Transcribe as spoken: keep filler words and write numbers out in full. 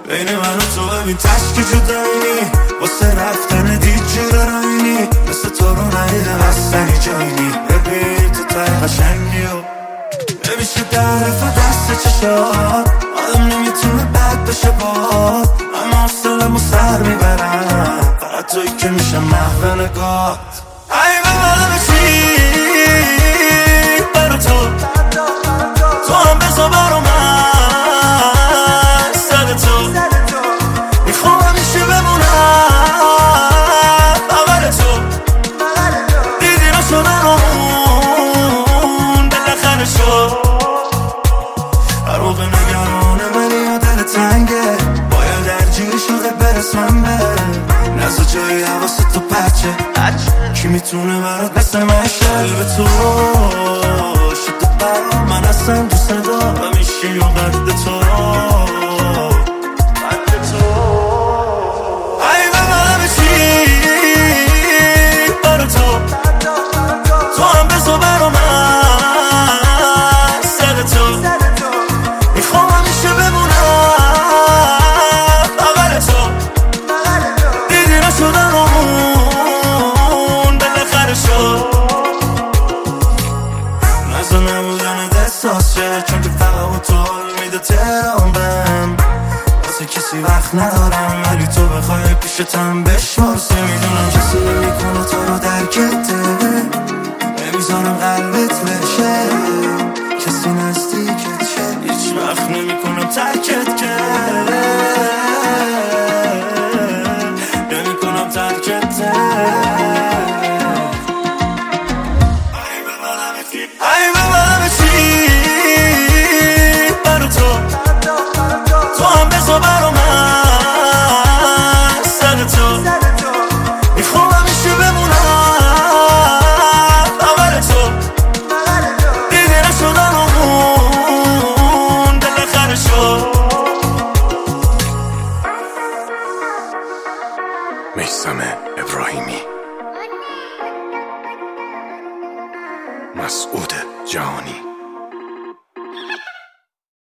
بین من و تو ببین تشکی جدایینی واسه رفتن دید جرارایینی مثل تو رو ندیدم اصلا جایینی ببین تو تای قشنگی و نمیشه درف دست چشات آدم نمیتونه بد بشه باد اما حسلمو سر میبرم فقط توی که میشه محو نگات ای ببرم چی برا تو تو هم بزا برا من سر تو میخوام همیشه بمونم بغل تو دیدی نشدن اون بالاخره شد هر موقع نگرانه منی یا دل تنگه باید درگیر شده برسم به نزا جایی حواست تو پچه کی میتونه برات مثل من شلب تو شده برا من اصلا دوست دارم میشی و قد تو قد تو ای ببرم چی برا تو تو هم بزا برا من سر تو میخوام همیشه بمونم بغل تو دیدی نشدن اون بالاخره شد نزا نبودن دستاس شه چون که فقط تو حال میده تهران بهم واسه کسی وقت ندارم ولی تو بخوای پیشتم بشمارسه میدونم کسی نمیکنه تو رو درکته نمیذارم قلبت بشه کسی نزدیکت شه هیچ وقت نمیکنم ترکت که نمیکنم ترکت ای ببرم چی برا تو تو هم بزا برا من سر تو میخوام همیشه بمونم بغل تو دیدی نشدن اون بالاخره شد میثم ابراهیمی مسعود جهانی